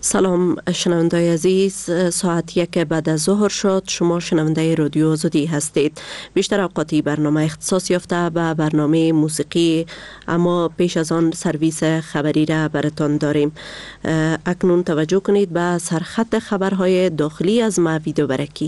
سلام شنوندای عزیز، ساعت 1 بعد از ظهر شد. شما شنونده رادیو آزادی هستید. بیشتر اوقاتی برنامه اختصاص یافته به برنامه موسیقی، اما پیش از آن سرویس خبری را براتان داریم. اکنون توجه کنید به سرخط خبرهای داخلی از ویدیو برکی.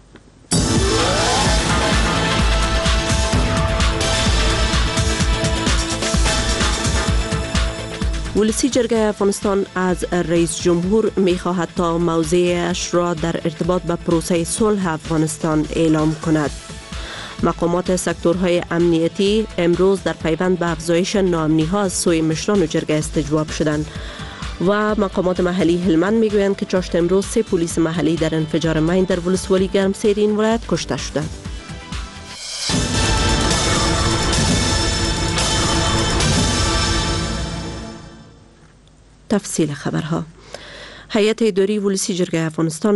ولسی جرگه افغانستان از رئیس جمهور می خواهد تا موضعش را در ارتباط به پروسه صلح افغانستان اعلام کند. مقامات سکتورهای امنیتی امروز در پیوند به افزایش ناامنی ها از سوی مشران جرگه استجواب شدند و مقامات محلی هلمند می گویند که چاشت امروز 3 پلیس محلی در انفجار مین در ولسوالی گرمسیر این ولایت کشته شدند. تفصیل خبرها. هیئت اداری ولسی جرگه افغانستان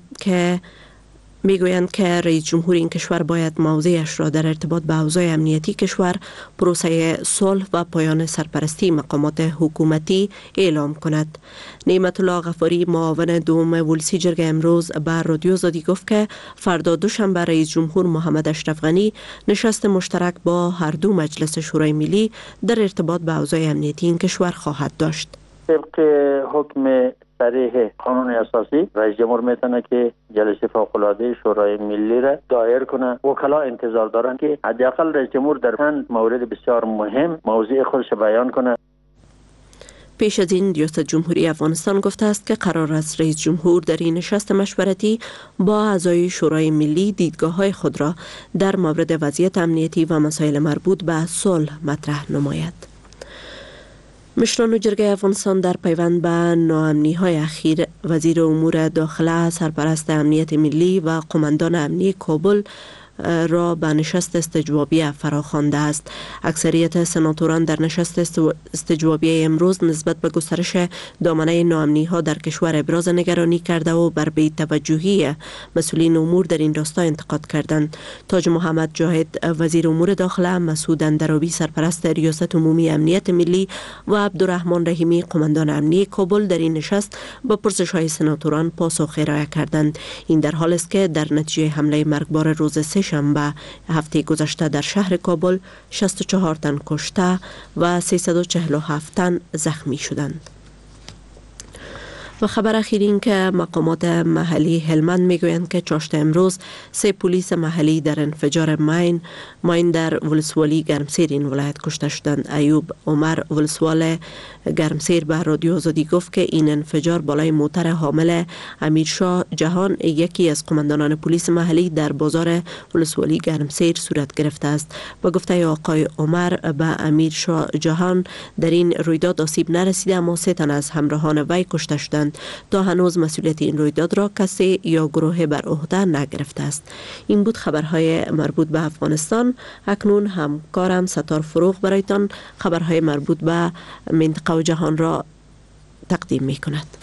میگویند که رئیس جمهور این کشور باید موضعش را در ارتباط به اوضاع امنیتی کشور، پروسه صلح و پایان سرپرستی مقامات حکومتی اعلام کند. نعمت الله غفاری معاون دوم ولسی جرگه امروز به رادیو آزادی گفت که فردا دوشنبه رئیس جمهور محمد اشرف غنی نشست مشترک با هر دو مجلس شورای ملی در ارتباط به اوضاع امنیتی این کشور خواهد داشت. طبق حکم صریح قانون اساسی رئیس جمهور میتونه که جلسه فوق‌العاده شورای ملی را دایر کنه. وکلا انتظار دارن که حداقل رئیس جمهور در چند مورد بسیار مهم موضوع خودش بیان کنه. پیش از این ریاست جمهوری افغانستان گفته است که قرار است رئیس جمهور در این نشست مشورتی با اعضای شورای ملی دیدگاه‌های خود را در مورد وضعیت امنیتی و مسائل مربوط به صلح مطرح نماید. مشران جرگه افغانستان در پیوند به ناامنی‌های اخیر وزیر امور داخله، سرپرست امنیت ملی و قماندان امنی کابل را به نشست استجوابی فراخوانده است. اکثریت سناتوران در نشست استجوابی امروز نسبت به گسترش دامنه ناامنی ها در کشور ابراز نگرانی کرده و بر بی توجهی مسئولین امور در این راستا انتقاد کردند. تاج محمد جاهد وزیر امور داخله، مسعود اندرابی سرپرست ریاست عمومی امنیت ملی و عبدالرحمن رحیمی قماندان امنی کابل در این نشست با پرسش های سناتوران پاسخ ارائه کردند. این در حالی است که در نتیجه حمله مرگبار روز شنبه هفته گذشته در شهر کابل 64 تن کشته و 347 تن زخمی شدند. و خبر اخیر این که مقامات محلی هلمند میگویند که چاشت امروز 3 پلیس محلی در انفجار مین در ولسوالی گرمسیر این ولایت کشته شدند. ایوب عمر ولسوال گرمسیر به رادیو آزادی گفت که این انفجار بالای موتر حامل امیرشاه جهان، یکی از قماندانان پلیس محلی در بازار ولسوالی گرمسیر صورت گرفته است. با گفته آقای عمر به امیرشاه جهان در این رویداد آسیب نرسیده، اما 3 تن از همراهان وی کشته شدند. تا هنوز مسئولیت این رویداد را کسی یا گروه بر عهده نگرفته است. این بود خبرهای مربوط به افغانستان. اکنون همکارم ستار فروغ برایتان خبرهای مربوط به منطقه و جهان را تقدیم می کند.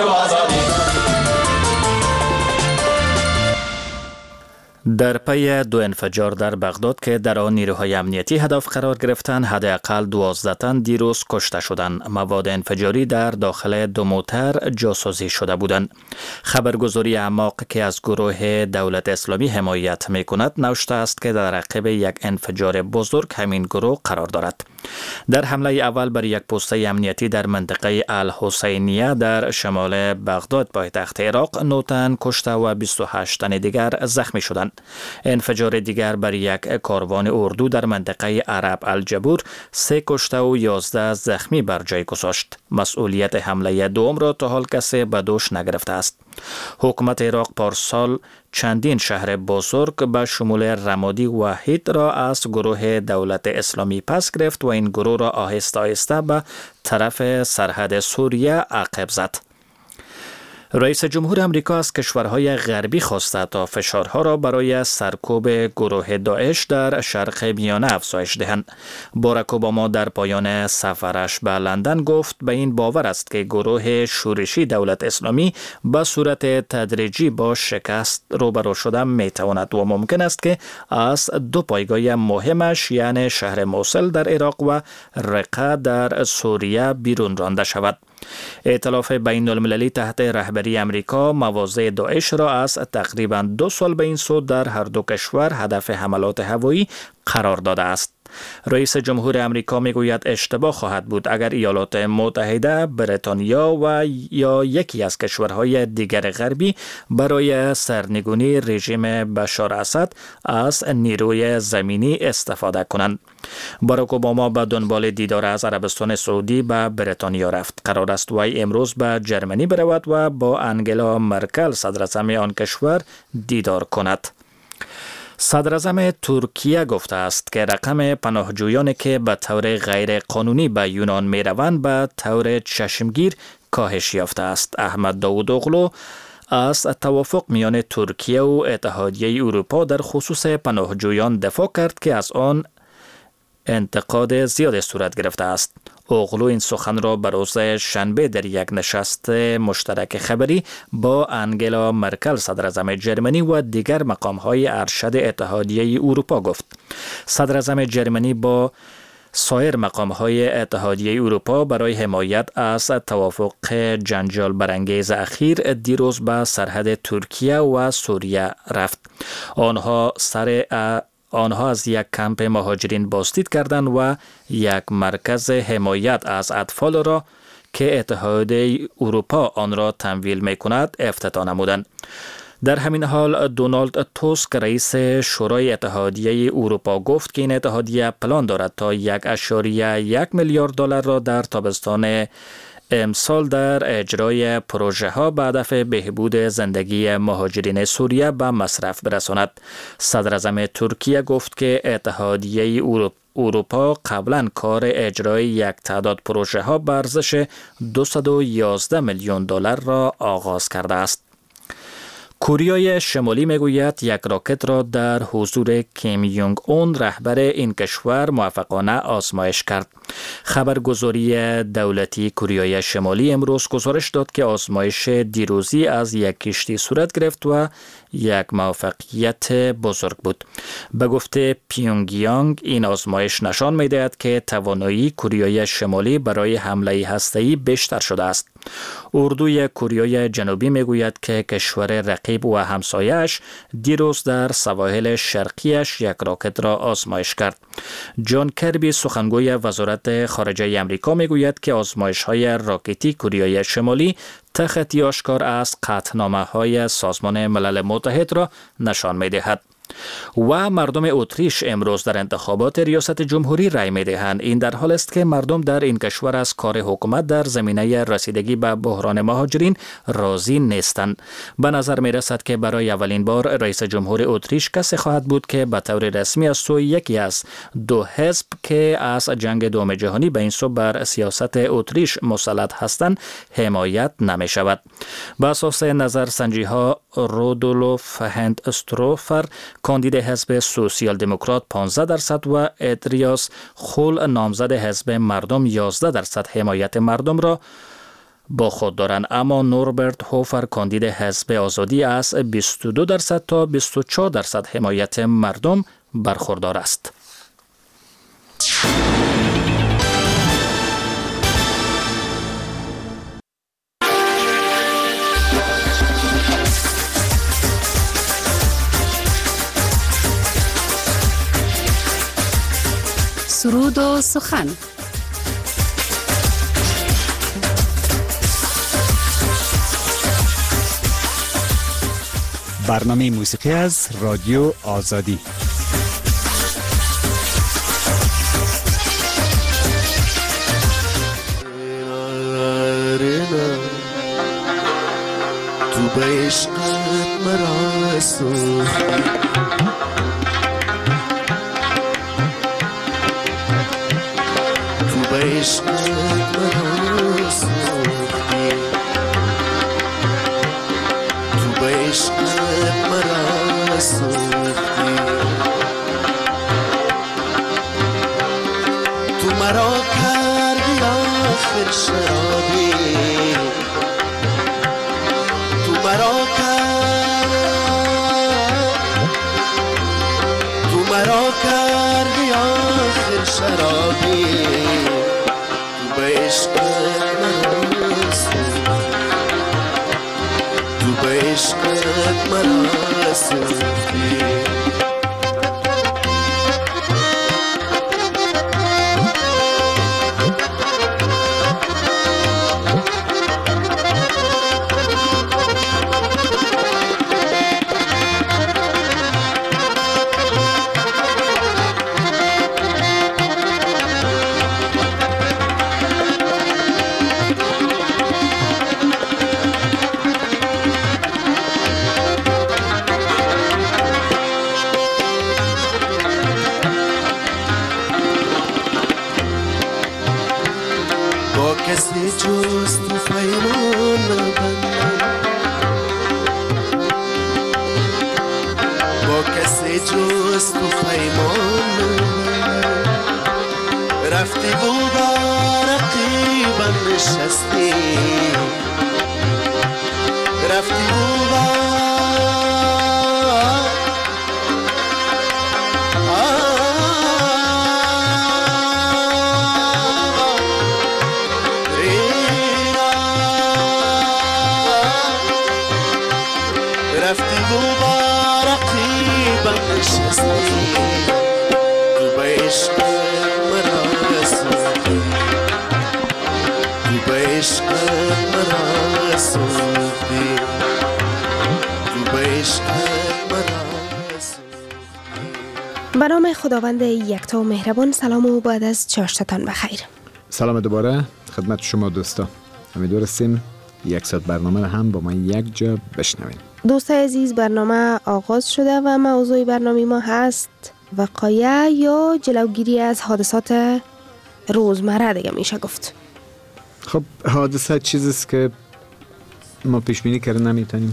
در پی 2 انفجار در بغداد که در آن نیروهای امنیتی هدف قرار گرفتند، حداقل 12 تن دیروز کشته شدند. مواد انفجاری در داخل 2 موتر جاسازی شده بودند. خبرگزاری اعماق که از گروه دولت اسلامی حمایت می کند نوشته است که در عقب یک انفجار بزرگ همین گروه قرار دارد. در حمله اول بر یک پسته امنیتی در منطقه الحسینیه در شمال بغداد پایتخت عراق 9 تن کشته و 28 تن دیگر زخمی شدند. انفجار دیگر بر یک کاروان اردو در منطقه عرب الجبور 3 کشته و 11 زخمی بر جای گذاشت. مسئولیت حمله دوم را تا حال کسی به دوش نگرفته است. حکومت عراق پارسال چندین شهر بزرگ به شمول رمادی و هید را از گروه دولت اسلامی پس گرفت و این گروه را آهسته آهسته به طرف سرحد سوریه عقب زد. رئیس جمهور امریکا از کشورهای غربی خواسته تا فشارها را برای سرکوب گروه داعش در شرق میانه افزایش دهند. باراک اوباما در پایان سفرش به لندن گفت به این باور است که گروه شورشی دولت اسلامی به صورت تدریجی با شکست روبرو شدن میتواند و ممکن است که از 2 پایگاه مهمش یعنی شهر موصل در عراق و رقه در سوریه بیرون رانده شود. ائتلاف بین المللی تحت رهبری امریکا مواضع داعش را از تقریباً 2 سال به این سو در هر دو کشور هدف حملات هوایی قرار داده است. رئیس جمهور امریکا میگوید اشتباه خواهد بود اگر ایالات متحده، بریتانیا و یا یکی از کشورهای دیگر غربی برای سرنگونی رژیم بشار اسد از نیروی زمینی استفاده کنند. باراک اوباما به دنبال دیدار از عربستان سعودی به بریتانیا رفت. قرار است وی امروز به جرمنی برود و با انگلا مرکل صدراعظم آن کشور دیدار کند. صدراعظم ترکیه گفته است که رقم پناهجویانی که به طور غیر قانونی به یونان می روند به طور چشمگیر کاهش یافته است. احمد داوودوغلو از توافق میان ترکیه و اتحادیه اروپا در خصوص پناهجویان دفاع کرد که از آن انتقاد زیاد صورت گرفته است. اوغلو این سخن را به روز شنبه در یک نشست مشترک خبری با انگلا مرکل صدراعظم جرمنی و دیگر مقام‌های ارشد اتحادیه اروپا گفت. صدراعظم جرمنی با سایر مقام‌های اتحادیه اروپا برای حمایت از توافق جنجال برانگیز اخیر دیروز به سرحد ترکیه و سوریه رفت. آنها از یک کمپ مهاجرین بازدید کردند و یک مرکز حمایت از اطفال را که اتحادیه اروپا آن را تمویل می‌کند افتتاح نمودند. در همین حال دونالد توسک رئیس شورای اتحادیه اروپا گفت که این اتحادیه پلان دارد تا 1.1 میلیارد دلار را در تابستان امسال در اجرای پروژه ها به هدف بهبود زندگی مهاجرین سوریه به مصرف برساند. صدراعظم ترکیه گفت که اتحادیه اروپا قبلا کار اجرای یک تعداد پروژه ها به ارزش 211 میلیون دلار را آغاز کرده است. کره شمالی میگوید یک راکت را در حضور کیم یونگ اون رهبر این کشور موفقانه آزمایش کرد. خبرگزاری دولتی کره شمالی امروز گزارش داد که آزمایش دیروزی از یک کشتی صورت گرفت و یک موفقیت بزرگ بود. به گفته پیونگیانگ این آزمایش نشان می‌دهد که توانایی کره شمالی برای حمله هسته‌ای بیشتر شده است. اردوی کره جنوبی میگوید که کشور رقیب و همسایه‌اش دیروز در سواحل شرقیش یک راکت را آزمایش کرد. جان کربی سخنگوی وزارت خارجه آمریکا میگوید که آزمایش‌های راکتی کره شمالی تخطی آشکار از قطعنامه‌های سازمان ملل متحد را نشان می‌دهد. و مردم اتریش امروز در انتخابات ریاست جمهوری رای می‌دهند. این در حال است که مردم در این کشور از کار حکومت در زمینه رسیدگی به بحران مهاجرین راضی نیستند. به نظر می‌رسد که برای اولین بار رئیس جمهور اتریش کسی خواهد بود که به طور رسمی از سوی یکی از دو حزب که از جنگ دوم جهانی به این سو بر سیاست اتریش مسلط هستند حمایت نمی‌شود. بر اساس نظرسنجی‌ها رودولف هندستروفر کاندید حزب سوسیال دموکرات 15% و ادریاس خول نامزد حزب مردم 11% حمایت مردم را با خود دارند، اما نوربرت هوفر کاندید حزب آزادی از 22% تا 24% حمایت مردم برخوردار است. سرود و سخن. برنامه موسیقی از رادیو آزادی. تو به عشقت مرا سوختی، تو به عشقت مرا سوختی، تو به عشقت مرا سوختی، تو مرا کردی آخر شرابی، تو مرا کردی آخر شرابی، تو به عشقت مرا مرا سوختی کسی جز تو پیمان نبندم با کسی جز تو پیمان نبندم رفتی و با رقیبم نشستی رفتی و با رفتی و با رقیبم نشستی تو به عشق مرا سوختی تو به عشق مرا سوختی تو به عشق مرا سوختی. به نام خداوند یکتا و مهربان. سلام و بعد از چاشتتان بخیر. سلام دوباره خدمت شما دوستا. امیدوار هستیم یک ساعت برنامه را هم با ما یک جا بشنویم. دوستای عزیز، برنامه آغاز شده و موضوع برنامه ما هست وقایع یا جلوگیری از حادثات روزمره دیگه میشه گفت. خب حادثه چیزی است که ما پیش بینی کردن نمیتونیم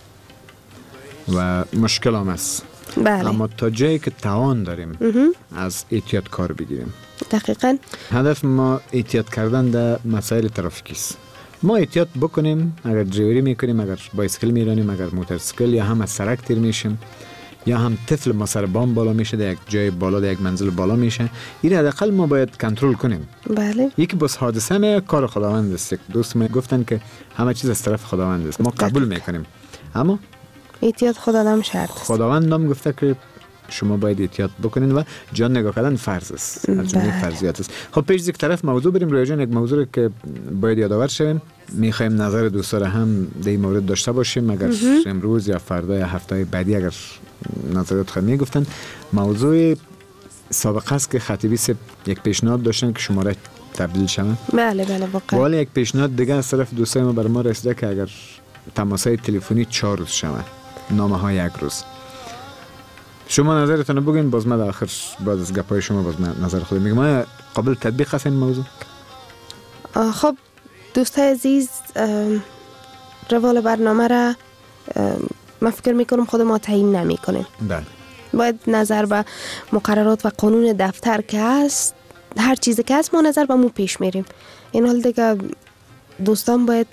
و مشکل هم است. بله. اما تا جایی که توان داریم از احتیاط کار بگیریم. دقیقاً. هدف ما احتیاط کردن در مسائل ترافیکی است. ما احتیاط بکنیم اگر دریوری میکنیم، اگر بایسکل میرانیم، اگر موتورسیکل، یا هم از سرک تیر میشیم، یا هم طفل ما سر بام بالا میشه، در یک جای بالا، در یک منزل بالا میشه، این حداقل ما باید کنترل کنیم. بله. یکی بس حادثه نه کار خداوند است. دوست من گفتن که همه چیز از طرف خداوند است، ما قبول میکنیم، اما احتیاط خدا نام شرط است. خداوند نام گفته که شما باید احتیاط بکنین و جان نگاه کردن فرض است، از جمله فرضیات است. خب پیش از یک طرف موضوع بریم روی جان یک موضوع که باید یادآور شویم. میخوایم نظر دوستا را هم در این مورد داشته باشیم، اگر امروز یا فردا یا هفته بعدی اگر نظرات خود میگفتن. موضوع سابقه است که خطیبی یک پیشنهاد داشتن که شماره تبدیل شوند. بله بله واقعا. ولی یک پیشنهاد دیگه از طرف دوستای ما بر ما رسیده که اگر تماسای تلفنی 4 روز شود، نامه ها 1 روز. شما نظرتون بگین، باز من آخر بعد از گپای شما باز من نظر خودم میگم. ما قابل تطبیق هست این موضوع؟ خب دوستای عزیز، روال برنامه را من فکر میکنم خود ما تعیین نمی کنیم. بله. باید نظر به مقررات و قانون دفتر که هست، هر چیزی که هست ما نظر به مو پیش میریم. این حال دیگه دوستان باید.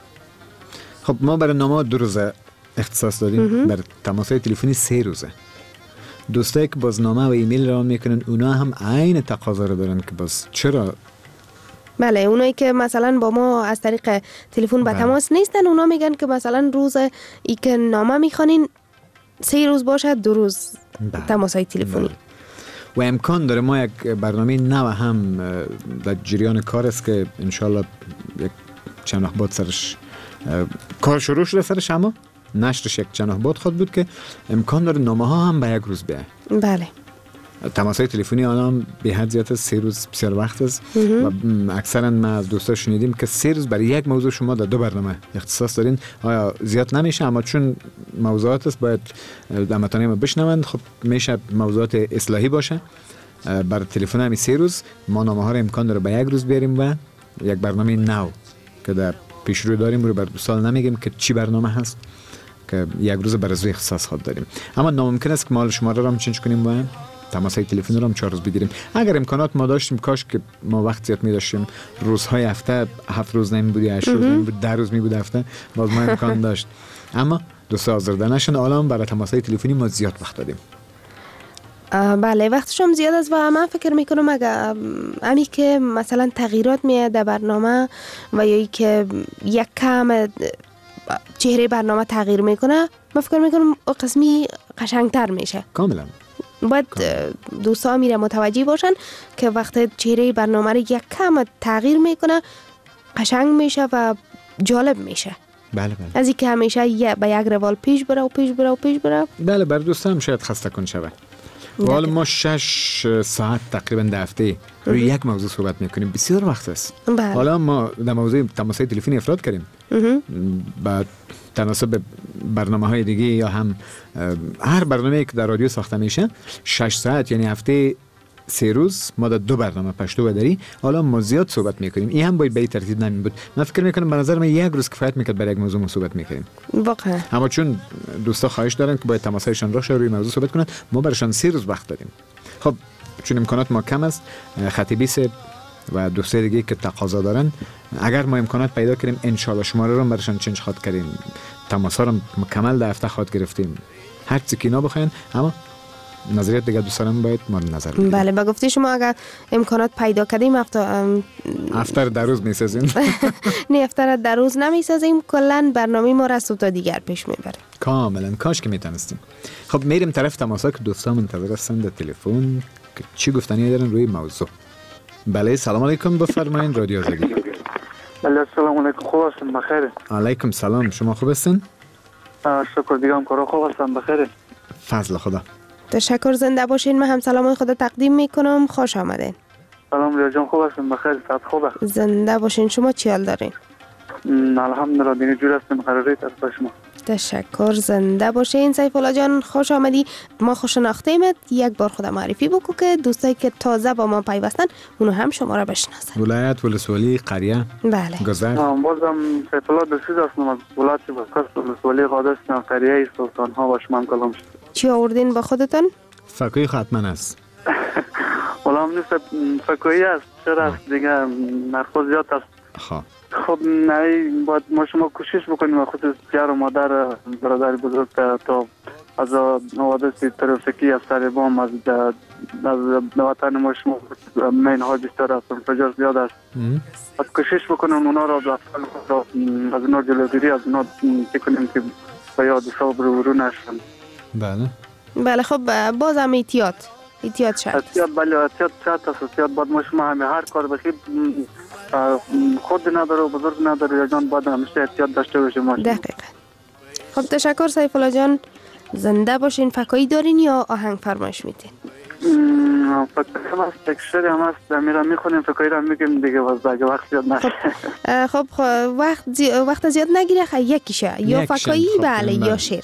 خب ما برای نامه 2 روزه اختصاص دادیم، برای تماسای تلفنی 3 روزه. دوستایی که باز نامه و ایمیل را میکنن اونا هم عین تقاضا رو دارن که باز چرا. بله، اونایی که مثلا با ما از طریق تلفن به تماس نیستن، اونا میگن که مثلا روز ای که نامه میخوانین 3 روز باشه، 2 روز تماسای تلفنی. و امکان داره ما یک برنامه نو هم در جریان کار است که انشالله یک چند وقت بعد سرش کار شروع شده سرش، اما نشرش یک چند وقت بعد خود بود که امکان داره نامه ها هم به 1 روز بیه. بله. تماسای تلفنی آنها به حد زیاد 3 روز بسیار وقت است و اکثرا ما از دوستا شنیدیم که 3 روز برای یک موضوع شما در 2 برنامه اختصاص دارین. آیا زیاد نمیشه؟ اما چون موضوعات است باید هموطنان ما بشنوند. خب میشه موضوعات اصلاحی باشه. بر تلفن هم 3 روز ما نامه ها را امکان داره به 1 روز بیاریم و یک برنامه نو که در پیش رو داریم رو بر دوستان نمیگیم که چی برنامه هست، که 1 روز بر از اختصاص خود داریم. اما ناممکن است که مال شماره را هم چنج کنیم و تماسای تلفنی رو هم 4 روز بگیریم. اگر امکانات ما داشتیم، کاش که ما وقت زیاد می داشتیم، روزهای هفته 7 روز نمی بود، 8 روز نمی بود، 10 روز می بود هفته، باز ما امکان داشت. اما دوستا آزرده نشن، الان برای تماسای تلفنی ما زیاد وقت دادیم. بله، وقتش هم زیاد است و من فکر میکنم اگر امی که مثلا تغییرات میاد در برنامه و یا ای که یک کم چهره برنامه تغییر میکنه، من فکر میکنم قسمی قشنگتر میشه. کاملا. باید دوستا میره متوجه باشن که وقتی چهره برنامه رو یک کم تغییر میکنه قشنگ میشه و جالب میشه. بله. از اینکه همیشه به یک روال پیش بره. بله، بر دوستا هم شاید خسته کن شود. حالا ما 6 ساعت تقریبا در هفته روی یک موضوع صحبت میکنیم، بسیار وقت است. بله. حالا ما در موضوع تماس‌های تلفنی افراد کردیم. بعد تناسب برنامه‌های دیگه یا هم هر برنامه‌ای که در رادیو ساخته میشه 6 ساعت یعنی هفته 3 روز ما در 2 برنامه پشتو و دری. حالا ما زیاد صحبت میکنیم. این هم باید به این ترتیب نمی بود. من فکر میکنم به نظر من یک روز کفایت میکرد برای یک موضوع صحبت میکنیم. واقعا. اما چون دوستا خواهش دارن که باید تماسایشان روش روی موضوع صحبت کنند، ما براشون 3 روز وقت دادیم. خب چون امکانات ما کم است، خطیبی سه و دوستا دیگه که تقاضا دارن، اگر ما امکانات پیدا کردیم ان شاء الله شماره رو براشون چنج خاط کردیم، تماسا رو مکمل در هفته خاط گرفتیم، هر چیزی که اینا بخواین. اما نظریات دیگه دوستانم باید مورد نظر بگیریم. بله، با گفته شما اگر امکانات پیدا کردیم افتر در روز میسازیم. نه، افتر در روز نمیسازیم، کلا برنامه ما را تا دیگر پیش میبریم. کاملا، کاش که میتونستیم. خب میریم طرف تماسا که دوستان منتظر هستن در تلفن که چی گفتنی دارن روی موضوع. بله، سلام علیکم، بفرمایید. رادیو آزادی. بله، سلام علیکم، خوب هستین؟ بخیر. علیکم سلام، شما خوب هستین؟ شکر دیگه کارا خوب هستن، بخیر. فضل خدا. تشکر، زنده باشین. من هم سلام خدا تقدیم میکنم. خوش آمدین. سلام ریا جان، خوب هستین؟ بخیر، صحت خوبه؟ زنده باشین. شما چی حال دارین؟ الحمدلله دیگه جور هستیم، قراره است شما. تشکر، زنده باشین. سیف الله جان خوش آمدی. ما خوش شناختیمت. یک بار خود معرفی بکو که دوستایی که تازه با ما پیوستن اونو هم شما را بشناسن. ولایت، ولسوالی، قریه. بله. گذر. بازم سیف الله دسیز هستم از ولایت بکس، ولسوالی قادسیان، قریه سلطان ها با شما کلام شد. چی آوردین با خودتون؟ فکوی حتما است. والا هم نیست، فکوی است، چرا است دیگه، نرخو زیاد است. خب نه، باید ما شما کوشش بکنیم خود پدر و مادر برادر بزرگ تا از حوادث ترافیکی از سر بام از وطن ما شما مین ها بیشتر است، انفجار زیاد است. باید کوشش بکنیم اونا را از اونا جلوگیری از اونا کنیم که به یاد صبر و رو نشن. بله. خب باز هم احتیاط شد. بله، احتیاط شد است. احتیاط باید ما شما همه هر کار بخیر خود نداره و بزرگ نداره یا جان، باید همیشه احتیاط داشته باشیم. دقیقا. خب تشکر سیف الله جان، زنده باشین. فکایی دارین یا آهنگ فرمایش میدین؟ فکایی هم هست، تکشری هم هست، میرم میخونیم، فکایی رو میگیم دیگه، باز دیگه وقت زیاد نگیره. خب وقت زیاد نگیره، یکیشه یا فکایی بله یا شعر.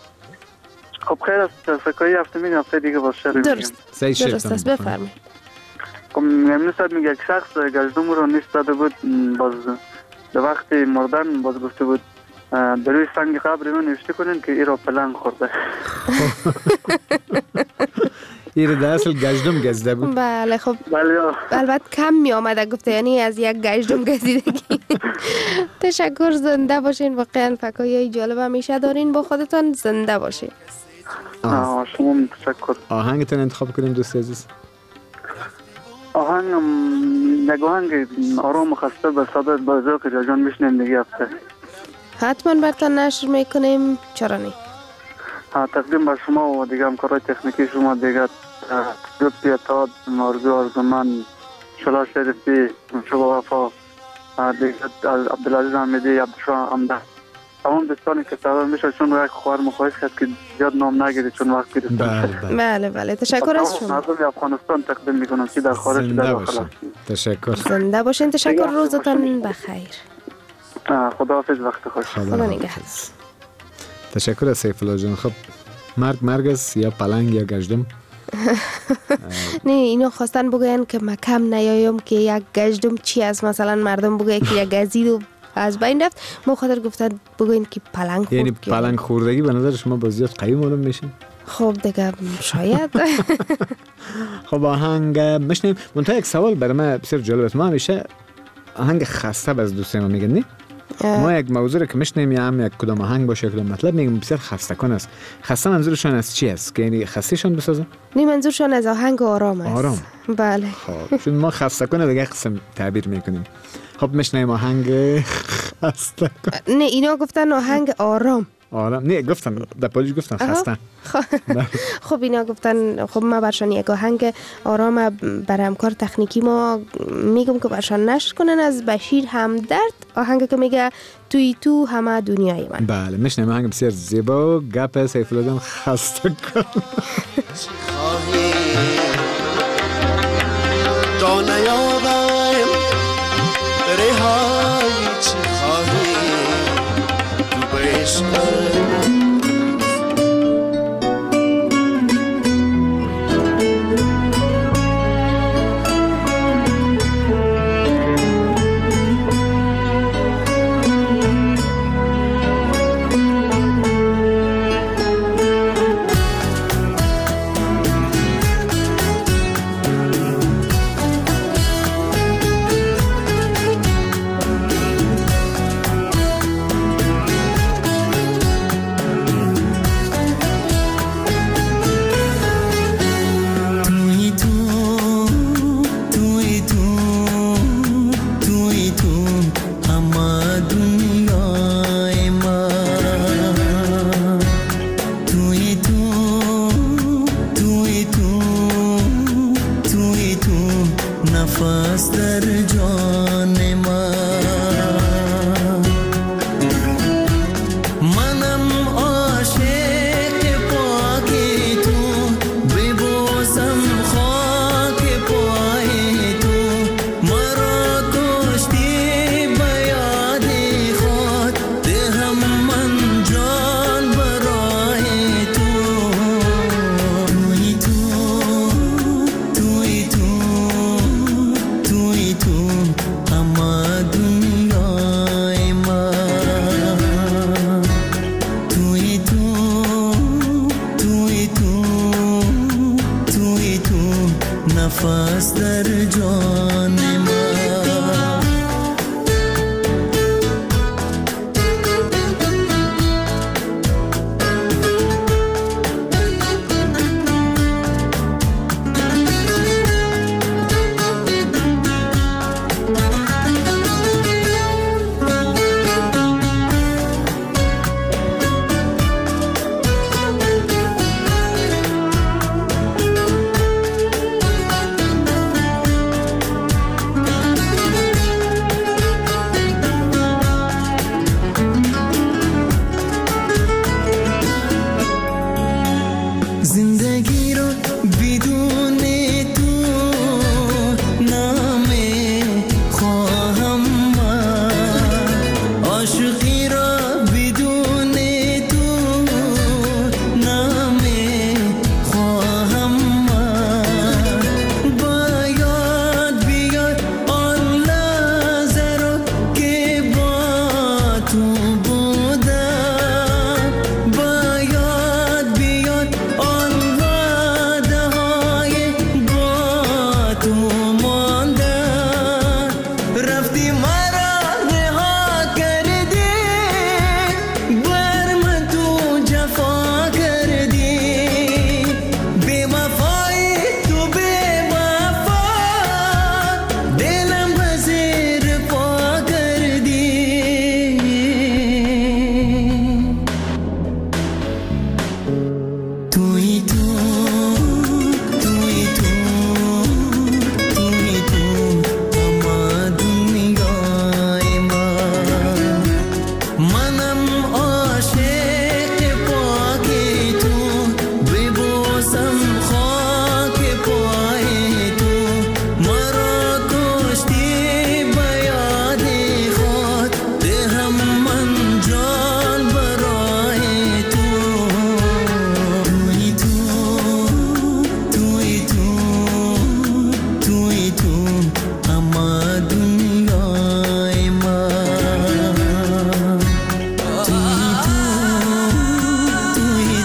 خب خیر است، فکایی هفته میگیم، هفته دیگه باز شعر میگیم. درست است، بفرمایید. خب امروز میگه یک شخص گشتم رو نیست داده بود، باز به وقت مردن باز گفته بود در روی سنگ قبر من نوشته کنین که ای را پلنگ خورده. ای را در اصل گشتم گزیده بود. بله. خب بله، البته کم می آمده گفته، یعنی از یک گشتم گزیدگی. تشکر، زنده باشین. واقعا فکایی جالب همیشه دارین با خودتان. زنده باشین. شما تشکر. آهنگتون انتخاب کنیم دوست عزیز. یک آهنگ آرام و خسته به صدا بازار که جان میشنیم دیگه هفته حتما برتان نشر میکنیم. چرا نی؟ تقدیم به شما و دیگه همکارای تکنیکی شما دیگه، لطفی اتحاد، آرزو من، شلا شریفی، شبا وفا، دیگه عبدالعزیز حمیدی، عبدالشاه عمده، تمام دوستانی که سوار میشه، چون یک خواهر مخواهش کرد که زیاد نام نگیری چون وقت گرفتم. بله. تشکر از شما. نظر افغانستان تقدیم میکنم که در خارج در داخل. تشکر. زنده باشین. تشکر، روزتان بخیر. خداحافظ، وقت خوش. خدا نگهدار. تشکر از سیف الله جان. خب مرگ است یا پلنگ یا گشتم؟ نه، اینو خواستن بگوین که من کم نیایم که یک گشتم چی است، مثلا مردم بگوین که یک گزید و از بین رفت، ما خاطر گفتن بگوین که پلنگ خورد. یعنی پلنگ خوردگی به نظر شما با زیاد قوی معلوم میشه؟ خب دیگه شاید. خب آهنگ مشنیم. منتها یک سوال برای من بسیار جالب است. ما همیشه آهنگ خسته باز دوستای ما میگن نه؟ ما یک موضوع که میشنیم یا هم یک کدام آهنگ باشه کدام مطلب میگم بسیار خسته کن است. خسته منظورشون از چی است؟ که یعنی خستهشون بسازه؟ نه، منظورشون از آهنگ آرام است. آرام. بله. خب چون ما خسته کنه دیگه قسم تعبیر میکنیم. خب میشنیم آهنگ خسته کن. نه، اینا گفتن آهنگ آرام. آرام نه گفتن در پالیش گفتن خسته. خب اینا گفتن خب ما برشان یک آهنگ آرام برای همکار تکنیکی ما میگم که برشان نشر کنن از بشیر همدرد، آهنگ که میگه توی تو همه دنیای من. بله میشنم آهنگ بسیار زیبا و گپ سیف الله جان خسته کن. تا نیابم رهایی چی خواهی تو به عشق نفس در جان من زندگی رو بدون تو نامه خواهم من، عاشقی را بدون تو نامه خواهم من. باید بیاد آن لحظه رو که با تو بودم، باید بیاد آن وعده های با تو ماندن. رفتی مرا رها کردی، بر من تو جفا کردی، بی وفایی تو بی وفا، دلم به زیر پا کردی. توی تو توی تو توی تو همه دنیای من، منم عاشق پاک تو، ببوسم خاک پای تو. مرا کشتی به یاد خود، دهم من جان برای تو. توی تو توی تو توی تو همه دنیای من. توی تو توی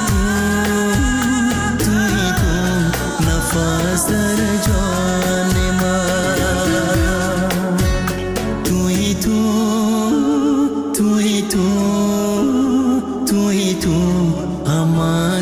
تو نفس در جان من. توی تو توی تو همه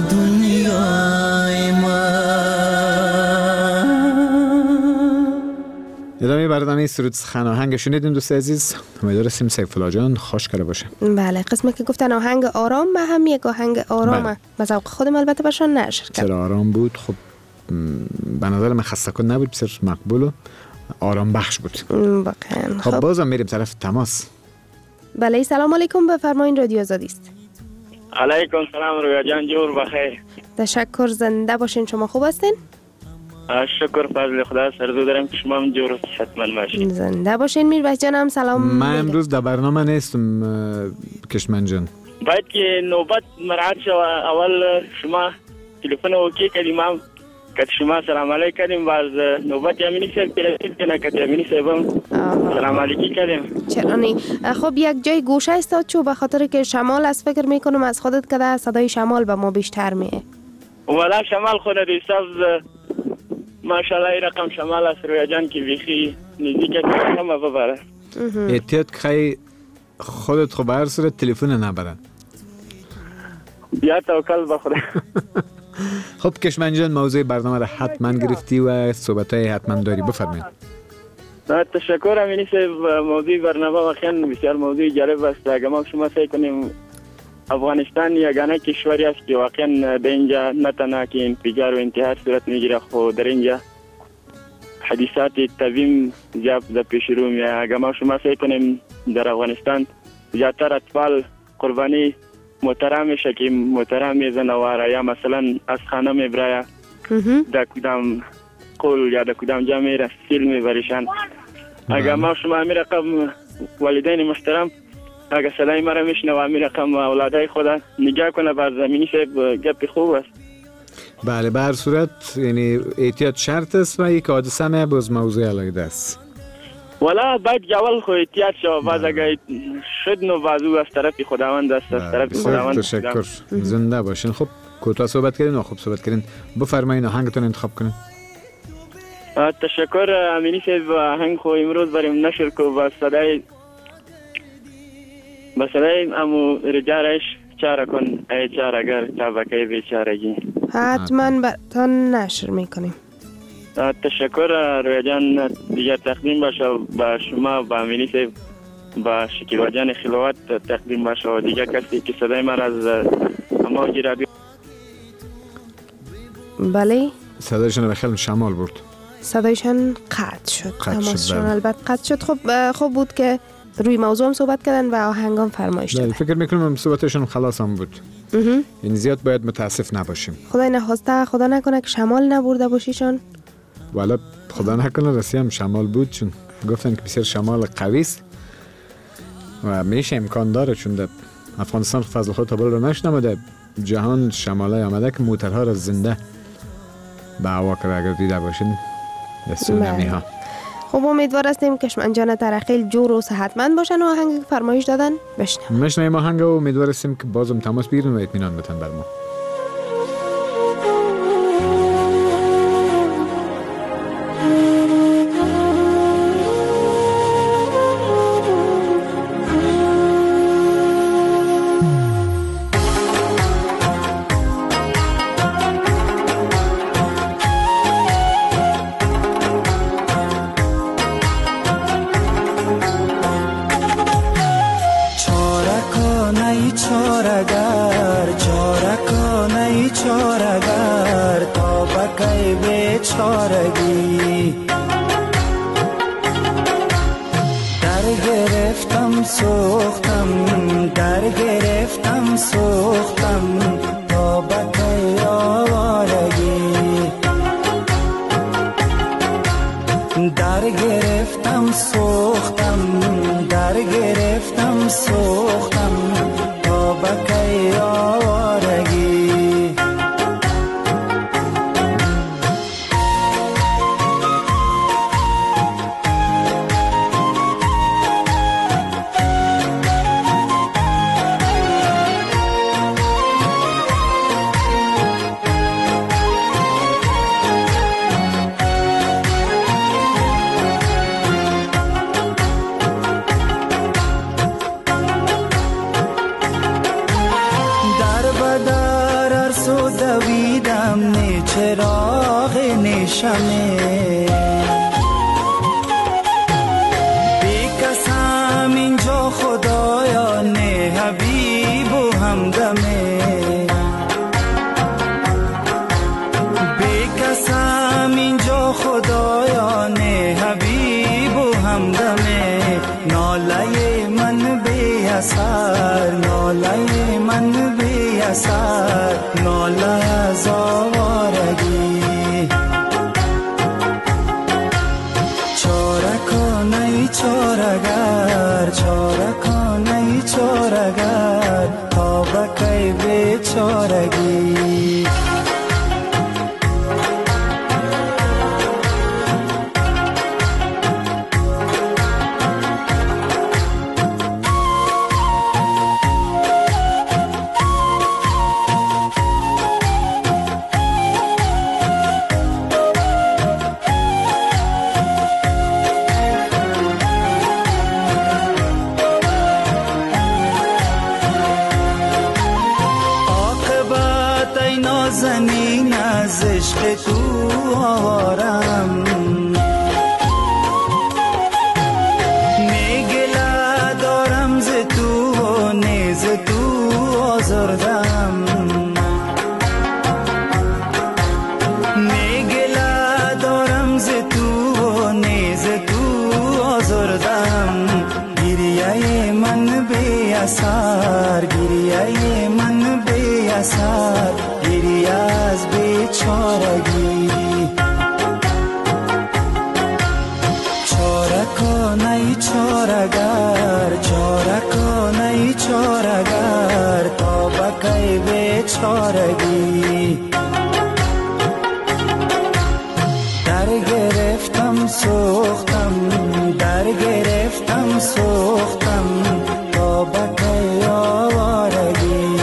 دنیای من. ادامه برنامه این سرود سخن آهنگ شنیدین دوست عزیز. امیدوارم سیف الله جان خوش کرده باشه. بله، قسمی که گفتن آهنگ آرام، من هم یک آهنگ آرامه به ذوق خودم البته برشان نشر کرد. چرا آرام بود؟ خب به نظر من خسته کن نبود، بسیار مقبول و آرام بخش بود. واقعا. خب بازم میریم طرف تماس. بله، سلام علیکم، بفرمایید، رادیو آزادی است. علیکم سلام رویا جان، جور بخیر. تشکر، زنده باشین. شما خوب هستین؟ شکر فضل خدا، سرزو دارم که شما هم جور حتما باشین. زنده باشین. میربخش جانم سلام. من امروز در برنامه نیستم کشمن جان. باید که نوبت مراعات شو. اول شما تلفن اوکی کردیم، هم که شما سلام علیک کردیم، باز نوبت یامینی صاحب تلفن کنه که یامینی صاحبم سلام علیکی کردیم. چرا نی؟ خب یک جای گوشه استاد چو، به خاطر که شمال از فکر میکنم از خودت که صدای شمال به ما بیشتر میه. ولی شمال خود دیساز ماشاءالله این رقم شمال است رویا جان که بیخی نزدیکت همه ببره. احتیاط که خودت خب هر صورت تلفن نبرن. بیا توکل به خدا. خب کشمن جان، موضوع برنامه را حتما گرفتی و صحبتای حتما داری، بفرمایید. تشکر امینی صاحب. موضوع برنامه واقعا بسیار موضوع جالب است. اگر ما شما فکر کنیم افغانستان یگانه کشوری است که واقعا در اینجا نه تنها که انفجار و انتحار صورت میگیره، خود در اینجا حادثات طبیعی زیاد در پیش رو میاد. اگر ما شما فکر کنیم در افغانستان زیادتر اطفال قربانی محترم میشه که محترم میزن و یا مثلا از خانه میبره در کدام قول یا در کدام جا میره سیل میبریشن. اگر ما شما می رقم والدین محترم اگر صدای مرا میشنه و می رقم اولادای خدا نگاه کنه بر زمینی صاحب گپ خوب است. بله، به هر صورت یعنی احتیاط شرط است و یک حادثه می باز موضوع علیده است. والا باید جوال خو احتیاط شو، بعد اگر شد نو بازو از طرف خداوند است، از طرف خداوند. تشکر، زنده باشین. خب کوتاه صحبت کردین و خوب صحبت کردین، بفرمایید آهنگتون انتخاب کنین. تشکر امینی صاحب. آهنگ خو امروز بریم نشر کو با صدای امو رجارش چاره کن ای چاره‌گر تابکه بیچارگی. حتما براتون نشر میکنیم. تشکر رویا جان. دیگر تقدیم باشه با شما، با امینی صاحب، با شکیبا جان خلوت تقدیم باشه و دیگر کسی که صدای من از امواج رادیو. بله، صدایشان بخیل شمال بود. صدایشان قطع شد. تماسشان البته قطع شد. خب خوب بود که روی موضوع هم صحبت کردن و آهنگام فرمایش دادن. فکر میکنم صحبتشون خلاص هم بود. یعنی زیاد باید متاسف نباشیم. خدای نخواسته، خدا نکنه که شمال نبرده باشیشان. والا خدا نکنه رسی هم شمال بود، چون گفتن که بسیار شمال قوی است و میشه امکان داره، چون در افغانستان فضل خود تابل رو نشنم و در جهان شماله آمده که موترها را زنده به هوا کرده. اگر دیده باشین در سونمی ها. خب امیدوار هستیم که کشمن جان ترخیل جور و صحتمند باشن و آهنگ فرمایش دادن بشنویم آهنگ و امیدوار هستیم که بازم تماس بگیرن و اطمینان بدن بر ما. اثر ناله من بی اثر ناله از آوارگی چاره کنه چارگر چاره کنه چارگر تا بکی بیچارگی زنین از عشق تو آوارم میگله دارم ز تو و نیز تو آزردم میگله دارم ز تو و نیز تو آزردم گریه من بی اثر گریه من بی اثر گریه از بیچارگی چاره کنه چارگر چاره کنه چارگر تا بکی بیچارگی در گرفتم سوختم در گرفتم سوختم تا بکی آوارگی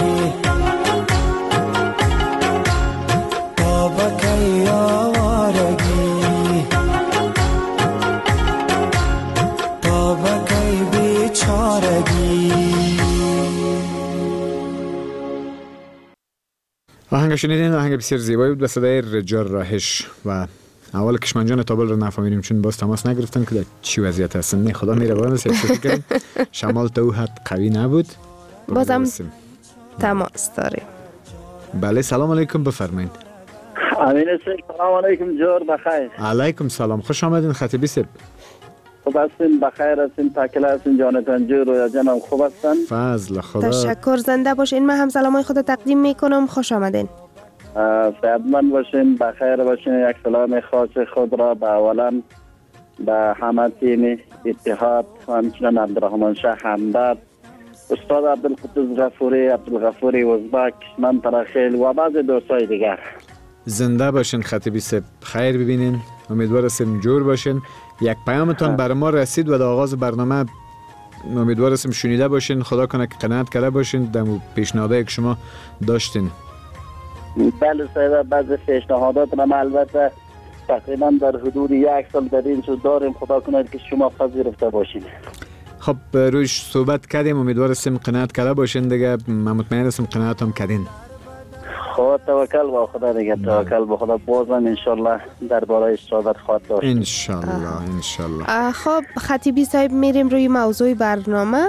آهنگ شنیدین، آهنگ بسیار زیبایی بود به صدای رجال راهش و اول کشمنجان تابل رو نفهمیدیم چون باز تماس نگرفتن که در چی وضعیت هستن. نه خدا میروان است کردیم شمال تو حد قوی نبود بازم تماس داریم. بله سلام علیکم بفرمایید. امین سلام علیکم جور بخیر. علیکم سلام خوش آمدین خطیبی صاحب. خوب هستین بخیر هستین پاکل هستین جانتان جور و جناب خوب هستن فضل خدا. تشکر زنده باشین. من هم سلامای خود تقدیم میکنم. خوش آمدین. صحتمند باشین بخیر باشین. یک سلام خاص خود را به اولا به همه تیم اتحاد و همچنان عبدالرحمن شاه همدرد استاد عبدالقدوس عبدالغفوری ازبک من ترخیل و بعض دوستای دیگر. زنده باشین خطیبی صاحب خیر ببینین. امیدوار هستیم جور باشین. یک پیامتان بر ما رسید و در آغاز برنامه امیدوار هستیم شنیده باشین. خدا کنه که قناعت کرده باشین در پیشنهادایی که شما داشتین. بله صاحب بعضی پیشنهادات ما البته تقریبا در حدود یک سال در این چیز داریم. خدا کنه که شما پذیرفته باشین. خب رویش صحبت کردیم امیدوار هستیم قناعت کرده باشین دیگه. من مطمئن هستم قناعت هم کردین. خود توکل با خدا دیگه توکل با خدا بازم انشالله درباره صحبت خواهد داشت انشالله. خب خطیبی صاحب میریم روی موضوع برنامه.